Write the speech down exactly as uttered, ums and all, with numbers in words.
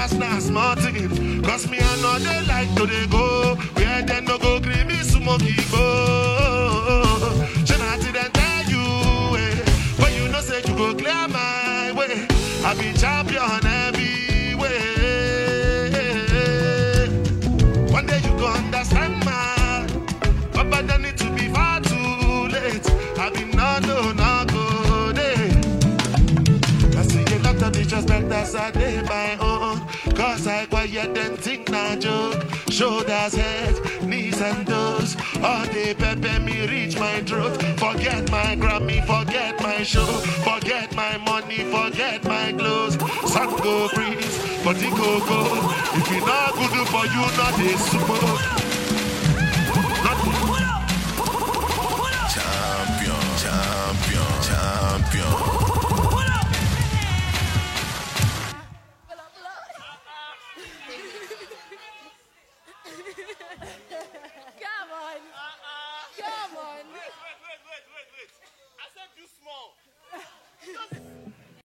pass now smart thing. Cause me I know they like to they go. Where they no go creamy smoky go. Shanati then tell you, eh. But you know say you go clear my way. I be champion every way. One day you go understand man. But by then it to be far too late. I be no no no go day. I see a lot of disrespect as I day my own. Cause I quiet and think na joke. Shoulders, head, knees and toes. All day pepper me reach my throat. Forget my Grammy, forget my show. Forget my money, forget my clothes. Sun go freeze, but it go go. If it not good for you, not this smoke. Champion, champion, champion.